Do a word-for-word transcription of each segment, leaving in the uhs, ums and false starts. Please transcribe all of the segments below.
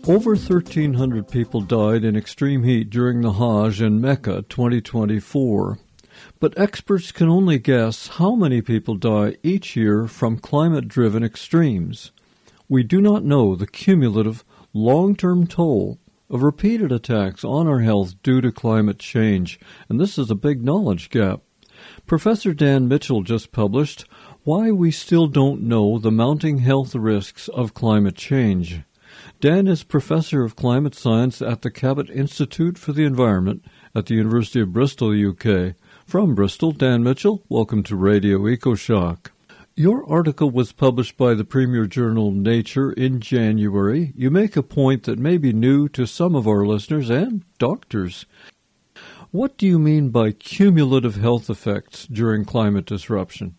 Over thirteen hundred people died in extreme heat during the Hajj in Mecca twenty twenty-four. But experts can only guess how many people die each year from climate-driven extremes. We do not know the cumulative, long-term toll of repeated attacks on our health due to climate change, and this is a big knowledge gap. Professor Dan Mitchell just published Why We Still Don't Know the Mounting Health Risks of Climate Change. Dan is Professor of Climate Science at the Cabot Institute for the Environment at the University of Bristol, U K. From Bristol, Dan Mitchell, welcome to Radio EcoShock. Your article was published by the premier journal Nature in January. You make a point that may be new to some of our listeners and doctors. What do you mean by cumulative health effects during climate disruption?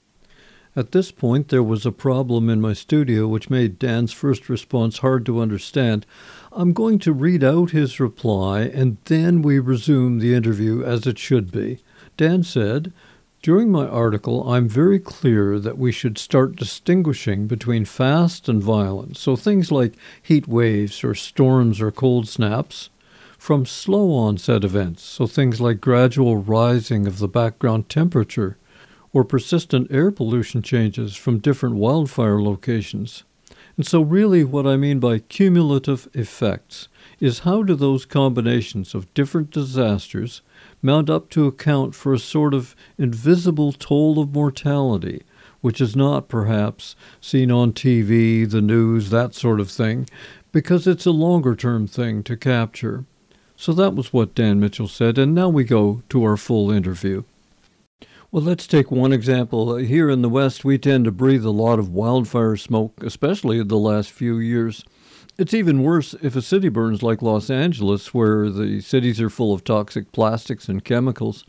At this point, there was a problem in my studio which made Dan's first response hard to understand. I'm going to read out his reply, and then we resume the interview as it should be. Dan said, "During my article, I'm very clear that we should start distinguishing between fast and violent, so things like heat waves or storms or cold snaps, from slow onset events, so things like gradual rising of the background temperature, or persistent air pollution changes from different wildfire locations. And so really what I mean by cumulative effects is how do those combinations of different disasters mount up to account for a sort of invisible toll of mortality, which is not perhaps seen on T V, the news, that sort of thing, because it's a longer-term thing to capture." So that was what Dan Mitchell said, and now we go to our full interview. Well, let's take one example. Here in the West, we tend to breathe a lot of wildfire smoke, especially in the last few years. It's even worse if a city burns like Los Angeles, where the cities are full of toxic plastics and chemicals.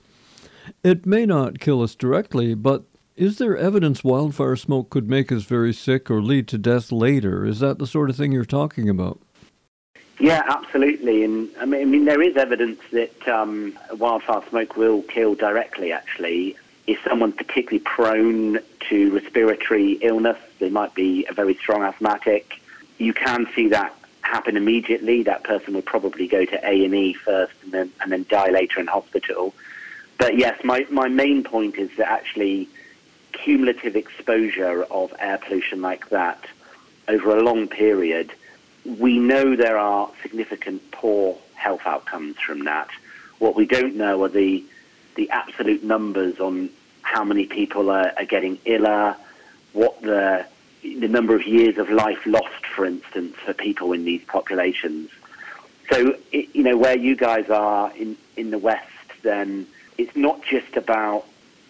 It may not kill us directly, but is there evidence wildfire smoke could make us very sick or lead to death later? Is that the sort of thing you're talking about? Yeah, absolutely. And I mean, I mean there is evidence that um, wildfire smoke will kill directly, actually. If someone's particularly prone to respiratory illness, they might be a very strong asthmatic, you can see that happen immediately. That person will probably go to A and E first and then and then die later in hospital. But yes, my, my main point is that actually cumulative exposure of air pollution like that over a long period, we know there are significant poor health outcomes from that. What we don't know are the the absolute numbers on how many people are, are getting iller, what the the number of years of life lost, for instance, for people in these populations. So, it, you know, where you guys are in, in the West, then it's not just about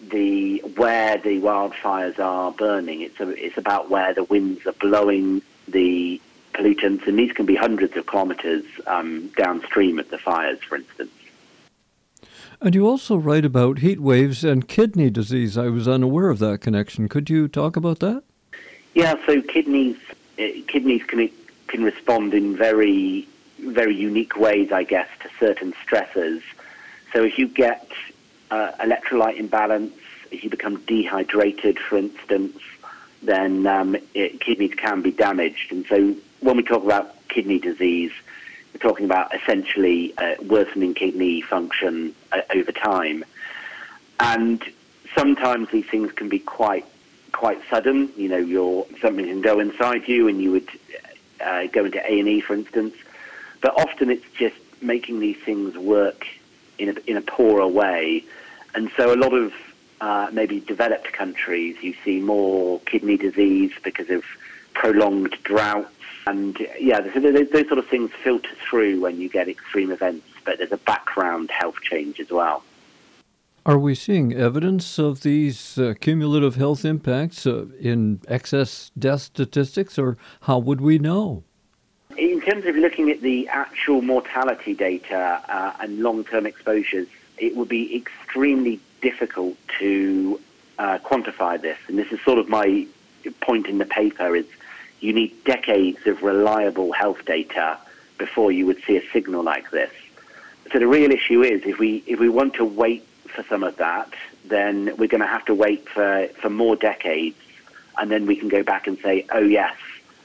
the where the wildfires are burning. It's a, it's about where the winds are blowing the pollutants, and these can be hundreds of kilometers um, downstream of the fires, for instance. And you also write about heat waves and kidney disease. I was unaware of that connection. Could you talk about that? Yeah, so kidneys uh, kidneys can can respond in very very unique ways, I guess, to certain stressors. So if you get uh, electrolyte imbalance, if you become dehydrated, for instance, then um, it, kidneys can be damaged. And so when we talk about kidney disease, we're talking about essentially uh, worsening kidney function uh, over time. And sometimes these things can be quite quite sudden. You know, you're, something can go inside you and you would uh, go into A and E, for instance. But often it's just making these things work in a, in a poorer way. And so a lot of uh, maybe developed countries, you see more kidney disease because of prolonged droughts. And yeah, those, those sort of things filter through when you get extreme events, but there's a background health change as well. Are we seeing evidence of these uh, cumulative health impacts uh, in excess death statistics, or how would we know? In terms of looking at the actual mortality data uh, and long-term exposures, it would be extremely difficult to uh, quantify this. And this is sort of my point in the paper, is you need decades of reliable health data before you would see a signal like this. So the real issue is, if we if we want to wait for some of that, then we're going to have to wait for, for more decades, and then we can go back and say, oh yes,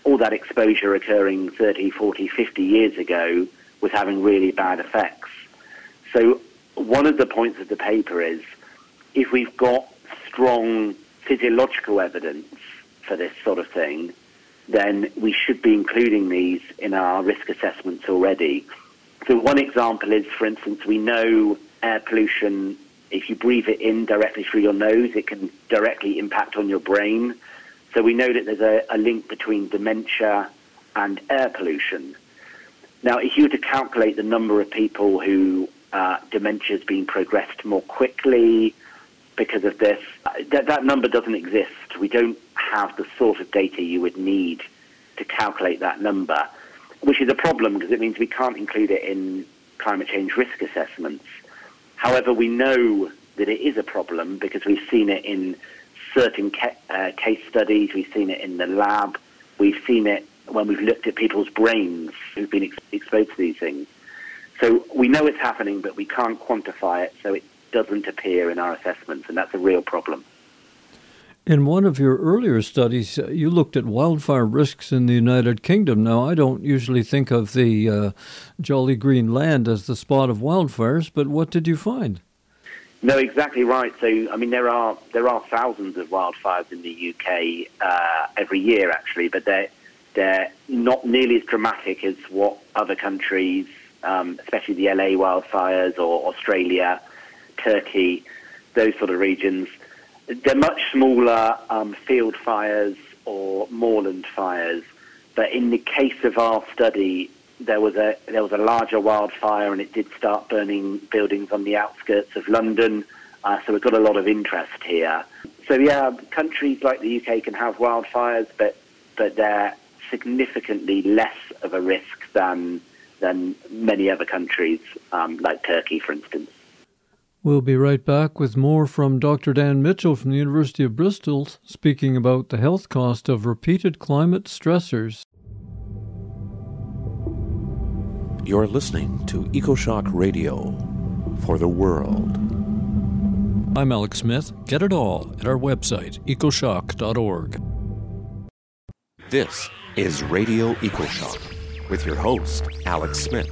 all that exposure occurring thirty, forty, fifty years ago was having really bad effects. So one of the points of the paper is, if we've got strong physiological evidence for this sort of thing, then we should be including these in our risk assessments already. So one example is, for instance, we know air pollution, if you breathe it in directly through your nose, it can directly impact on your brain. So we know that there's a, a link between dementia and air pollution. Now, if you were to calculate the number of people who uh, dementia has been progressed more quickly because of this, that, that number doesn't exist. We don't have the sort of data you would need to calculate that number, which is a problem because it means we can't include it in climate change risk assessments. However, we know that it is a problem because we've seen it in certain ca- uh, case studies, we've seen it in the lab, we've seen it when we've looked at people's brains who've been ex- exposed to these things. So we know it's happening, but we can't quantify it, so it doesn't appear in our assessments, and that's a real problem. In one of your earlier studies, uh, you looked at wildfire risks in the United Kingdom. Now, I don't usually think of the uh, jolly green land as the spot of wildfires, but what did you find? No, exactly right. So, I mean, there are there are thousands of wildfires in the U K uh, every year, actually, but they're they're not nearly as dramatic as what other countries, um, especially the L A wildfires or Australia, Turkey, those sort of regions. They're much smaller um, field fires or moorland fires, but in the case of our study, there was a there was a larger wildfire, and it did start burning buildings on the outskirts of London. Uh, so we've got a lot of interest here. So yeah, countries like the U K can have wildfires, but but they're significantly less of a risk than than many other countries, um, like Turkey, for instance. We'll be right back with more from Doctor Dan Mitchell from the University of Bristol, speaking about the health cost of repeated climate stressors. You're listening to EcoShock Radio for the world. I'm Alex Smith. Get it all at our website, ecoshock dot org. This is Radio EcoShock with your host, Alex Smith.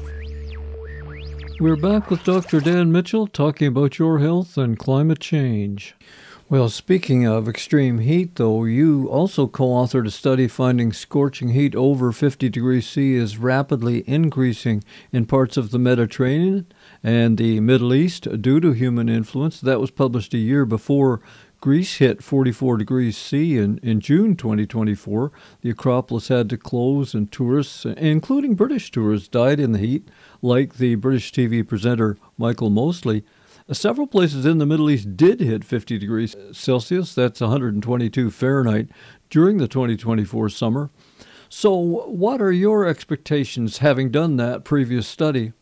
We're back with Doctor Dan Mitchell talking about your health and climate change. Well, speaking of extreme heat, though, you also co-authored a study finding scorching heat over fifty degrees C is rapidly increasing in parts of the Mediterranean and the Middle East due to human influence. That was published a year before Greece hit forty-four degrees C in, in June twenty twenty-four. The Acropolis had to close, and tourists, including British tourists, died in the heat, like the British T V presenter Michael Mosley. Several places in the Middle East did hit fifty degrees Celsius, that's one hundred twenty-two Fahrenheit, during the twenty twenty-four summer. So what are your expectations, having done that previous study?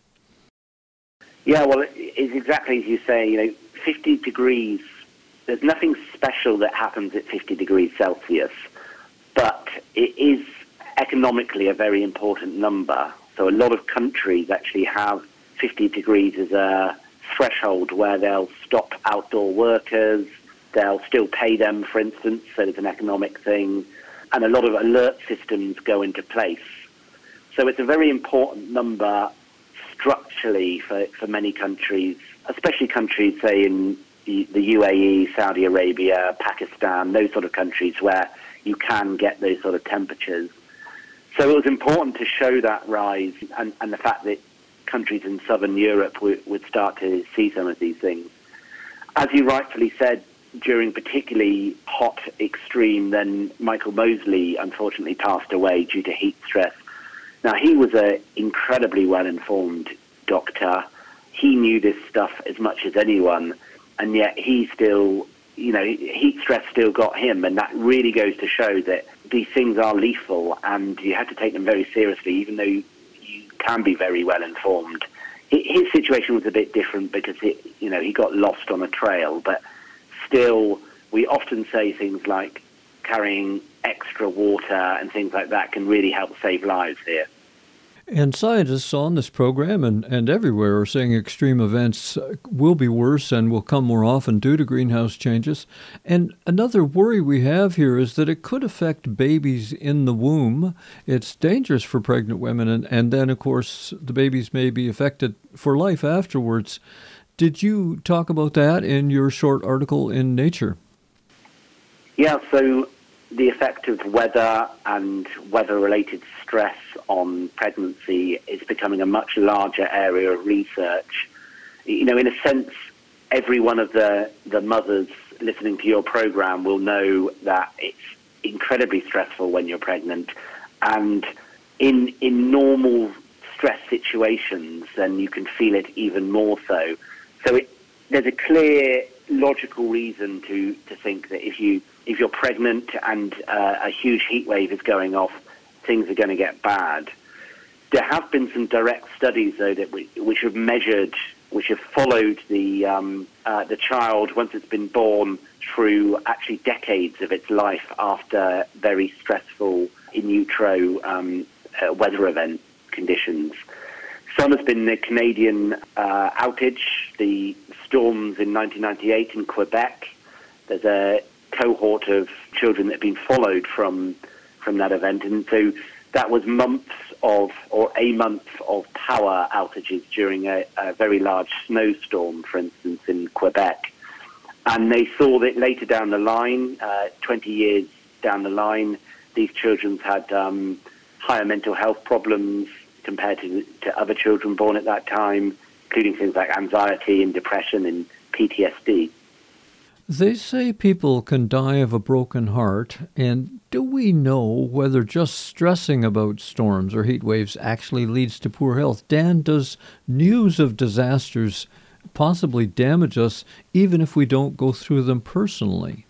Yeah, well, it's exactly as you say, you know, fifty degrees, there's nothing special that happens at fifty degrees Celsius, but it is economically a very important number. So a lot of countries actually have fifty degrees as a threshold where they'll stop outdoor workers, they'll still pay them, for instance, so there's an economic thing, and a lot of alert systems go into place. So it's a very important number structurally for, for many countries, especially countries, say, in the, the U A E, Saudi Arabia, Pakistan, those sort of countries where you can get those sort of temperatures. So it was important to show that rise and, and the fact that countries in southern Europe would, would start to see some of these things. As you rightfully said, during particularly hot extreme, then Michael Mosley unfortunately passed away due to heat stress. Now, he was an incredibly well-informed doctor. He knew this stuff as much as anyone, and yet he still, you know, heat stress still got him, and that really goes to show that these things are lethal, and you have to take them very seriously, even though you can be very well informed. His situation was a bit different because it, you know, he got lost on a trail, but still, we often say things like carrying extra water and things like that can really help save lives here. And scientists on this program and, and everywhere are saying extreme events will be worse and will come more often due to greenhouse changes. And another worry we have here is that it could affect babies in the womb. It's dangerous for pregnant women, and, and then, of course, the babies may be affected for life afterwards. Did you talk about that in your short article in Nature? Yeah, so the effect of weather and weather-related stress on pregnancy is becoming a much larger area of research. You know, in a sense, every one of the, the mothers listening to your program will know that it's incredibly stressful when you're pregnant. And in in normal stress situations, then you can feel it even more so. So it, there's a clear, logical reason to, to think that if you if you're pregnant and uh, a huge heat wave is going off, things are going to get bad. There have been some direct studies, though, that we, which have measured, which have followed the um, uh, the child once it's been born through actually decades of its life after very stressful in utero um, uh, weather event conditions. Some has been the Canadian uh, outage, the storms in nineteen ninety-eight in Quebec. There's a cohort of children that have been followed from from that event, and so that was months of, or a month of power outages during a, a very large snowstorm, for instance, in Quebec. And they saw that later down the line, uh, twenty years down the line, these children had um, higher mental health problems compared to, to other children born at that time, including things like anxiety and depression and P T S D. They say people can die of a broken heart, and do we know whether just stressing about storms or heat waves actually leads to poor health? Dan, does news of disasters possibly damage us even if we don't go through them personally?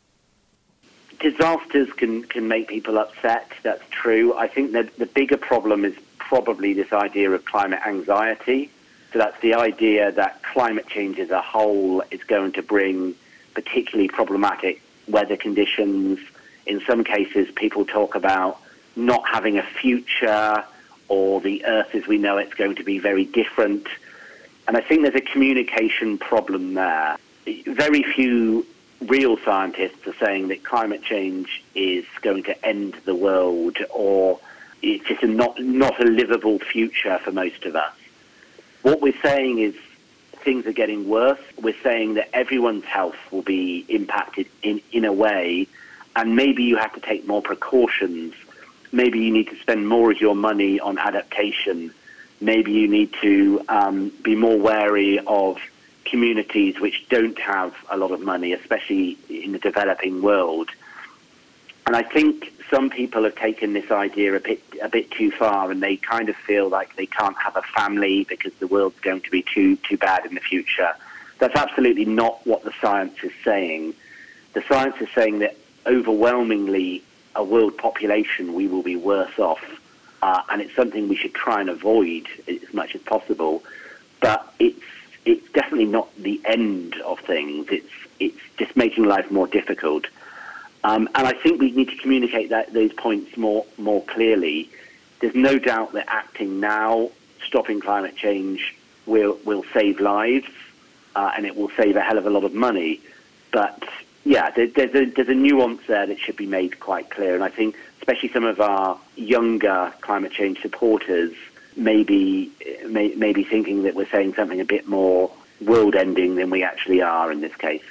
Disasters can, can make people upset, that's true. I think that the bigger problem is probably this idea of climate anxiety. So that's the idea that climate change as a whole is going to bring particularly problematic weather conditions. In some cases, people talk about not having a future, or the Earth as we know it's going to be very different. And I think there's a communication problem there. Very few real scientists are saying that climate change is going to end the world, or it's just a not, not a livable future for most of us. What we're saying is things are getting worse. We're saying that everyone's health will be impacted in, in a way, and maybe you have to take more precautions. Maybe you need to spend more of your money on adaptation. Maybe you need to um, be more wary of communities which don't have a lot of money, especially in the developing world. And I think some people have taken this idea a bit a bit too far, and they kind of feel like they can't have a family because the world's going to be too too bad in the future. That's absolutely not what the science is saying. The science is saying that overwhelmingly, a world population, we will be worse off, uh, and it's something we should try and avoid as much as possible. But it's it's definitely not the end of things. It's it's just making life more difficult. Um, and I think we need to communicate that those points more more clearly. There's no doubt that acting now, stopping climate change, will will save lives, uh, and it will save a hell of a lot of money. But yeah, there, there's a there's a nuance there that should be made quite clear. And I think especially some of our younger climate change supporters may be may, may be thinking that we're saying something a bit more world-ending than we actually are in this case.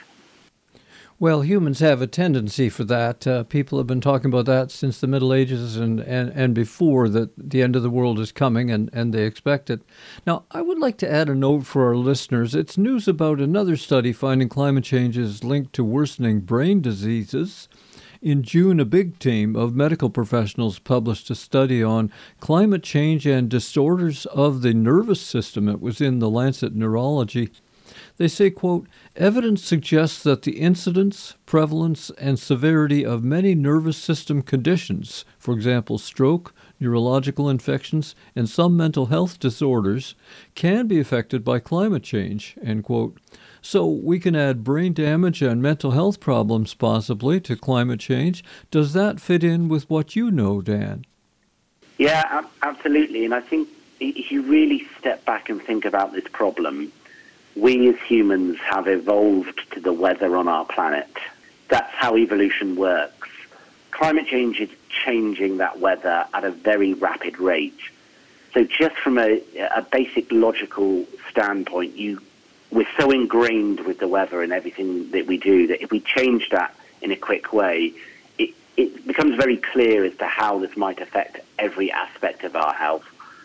Well, humans have a tendency for that. Uh, people have been talking about that since the Middle Ages and, and, and before, that the end of the world is coming, and, and they expect it. Now, I would like to add a note for our listeners. It's news about another study finding climate change is linked to worsening brain diseases. In June, a big team of medical professionals published a study on climate change and disorders of the nervous system. It was in the Lancet Neurology. They say, quote, evidence suggests that the incidence, prevalence, and severity of many nervous system conditions, for example, stroke, neurological infections, and some mental health disorders, can be affected by climate change, end quote. So we can add brain damage and mental health problems possibly to climate change. Does that fit in with what you know, Dan? Yeah, ab- absolutely. And I think if you really step back and think about this problem, we as humans have evolved to the weather on our planet. That's how evolution works. Climate change is changing that weather at a very rapid rate. So just from a, a basic logical standpoint, you we're so ingrained with the weather and everything that we do that if we change that in a quick way, it, it becomes very clear as to how this might affect every aspect of our health.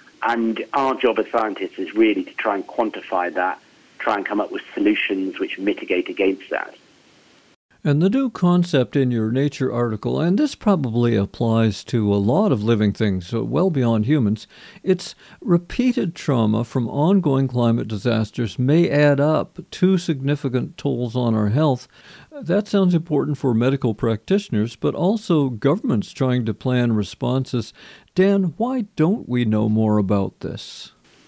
And our job as scientists is really to try and quantify that, try and come up with solutions which mitigate against that. And the new concept in your Nature article, and this probably applies to a lot of living things, so well beyond humans, it's repeated trauma from ongoing climate disasters may add up to significant tolls on our health. That sounds important for medical practitioners, but also governments trying to plan responses. Dan, why don't we know more about this?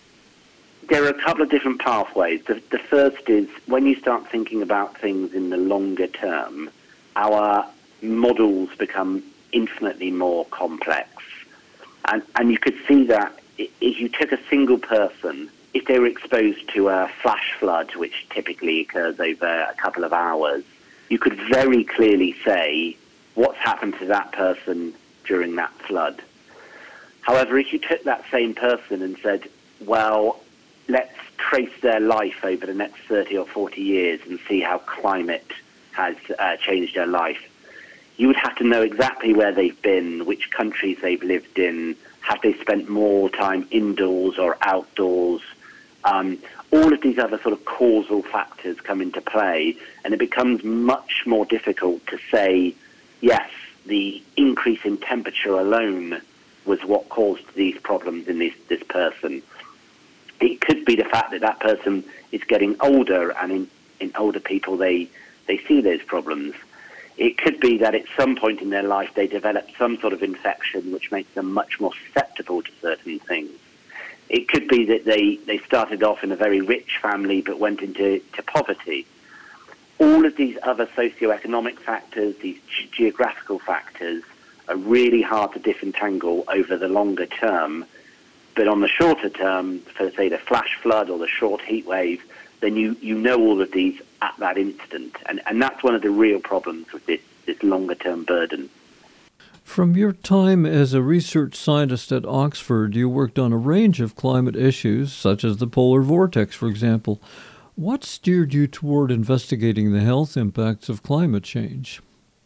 There are a couple of different pathways. The, the first is when you start thinking about things in the longer term, our models become infinitely more complex. And, and you could see that if you took a single person, if they were exposed to a flash flood, which typically occurs over a couple of hours, you could very clearly say what's happened to that person during that flood. However, if you took that same person and said, well, let's trace their life over the next thirty or forty years and see how climate has uh, changed their life, you would have to know exactly where they've been, which countries they've lived in, have they spent more time indoors or outdoors. Um, all of these other sort of causal factors come into play, and it becomes much more difficult to say, yes, the increase in temperature alone was what caused these problems in this, this person. It could be the fact that that person is getting older, and in, in older people they, they see those problems. It could be that at some point in their life they develop some sort of infection which makes them much more susceptible to certain things. It could be that they, they started off in a very rich family but went into to poverty. All of these other socioeconomic factors, these ge- geographical factors, are really hard to disentangle over the longer term. But on the shorter term, for, say, the flash flood or the short heat wave, then you, you know all of these at that instant. And, and that's one of the real problems with this, this longer-term burden. From your time as a research scientist at Oxford, you worked on a range of climate issues, such as the polar vortex, for example. What steered you toward investigating the health impacts of climate change?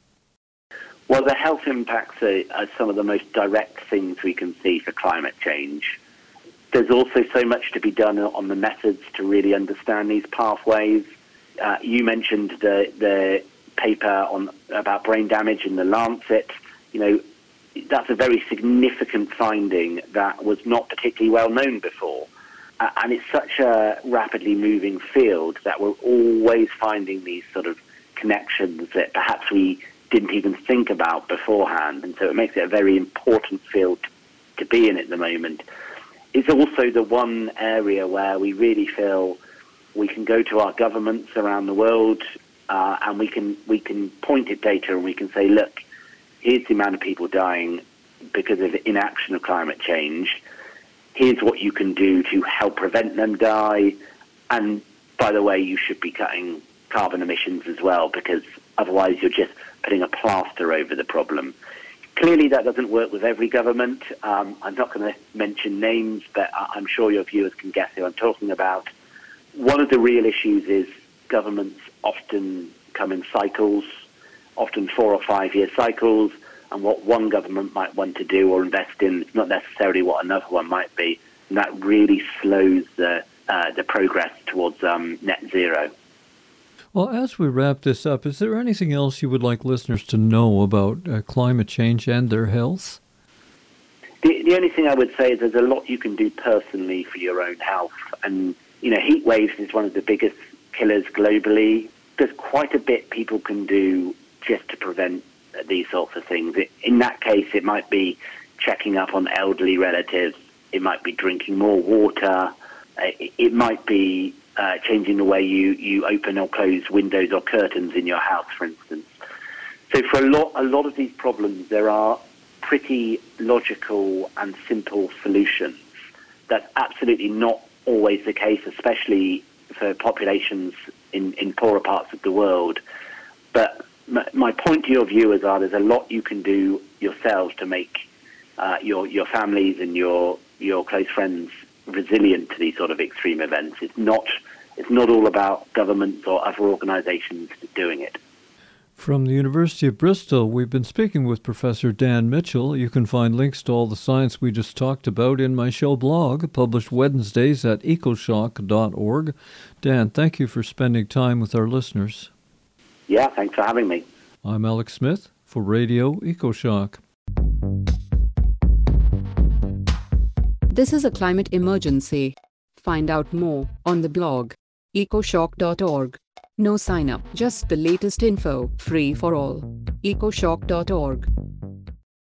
Well, the health impacts are, are some of the most direct things we can see for climate change. There's also so much to be done on the methods to really understand these pathways. Uh, you mentioned the the paper on about brain damage in the Lancet. You know, that's a very significant finding that was not particularly well known before. Uh, and it's such a rapidly moving field that we're always finding these sort of connections that perhaps we didn't even think about beforehand, and so it makes it a very important field to be in at the moment. It's also the one area where we really feel we can go to our governments around the world uh, and we can we can point at data and we can say, look, here's the amount of people dying because of inaction of climate change. Here's what you can do to help prevent them die. And by the way, you should be cutting carbon emissions as well, because otherwise you're just putting a plaster over the problem. Clearly that doesn't work with every government. Um, I'm not going to mention names, but I'm sure your viewers can guess who I'm talking about. One of the real issues is governments often come in cycles, often four or five year cycles, and what one government might want to do or invest in is not necessarily what another one might be, and that really slows the, uh, the progress towards um, net zero. Well, as we wrap this up, is there anything else you would like listeners to know about uh, climate change and their health? The, the only thing I would say is there's a lot you can do personally for your own health. And, you know, heat waves is one of the biggest killers globally. There's quite a bit people can do just to prevent these sorts of things. It, in that case, it might be checking up on elderly relatives. It might be drinking more water. It, it might be Uh, changing the way you, you open or close windows or curtains in your house, for instance. So for a lot, a lot of these problems, there are pretty logical and simple solutions. That's absolutely not always the case, especially for populations in, in poorer parts of the world. But my, my point to your viewers are there's a lot you can do yourselves to make uh, your your families and your your close friends resilient to these sort of extreme events. It's not it's not all about governments or other organizations doing it. From the University of Bristol, we've been speaking with Professor Dan Mitchell. You can find links to all the science we just talked about in my show blog, published Wednesdays at ecoshock dot org. Dan, thank you for spending time with our listeners. Yeah, thanks for having me. I'm Alex Smith for Radio EcoShock. This is a climate emergency. Find out more on the blog, ecoshock dot org. No sign up, just the latest info, free for all. ecoshock dot org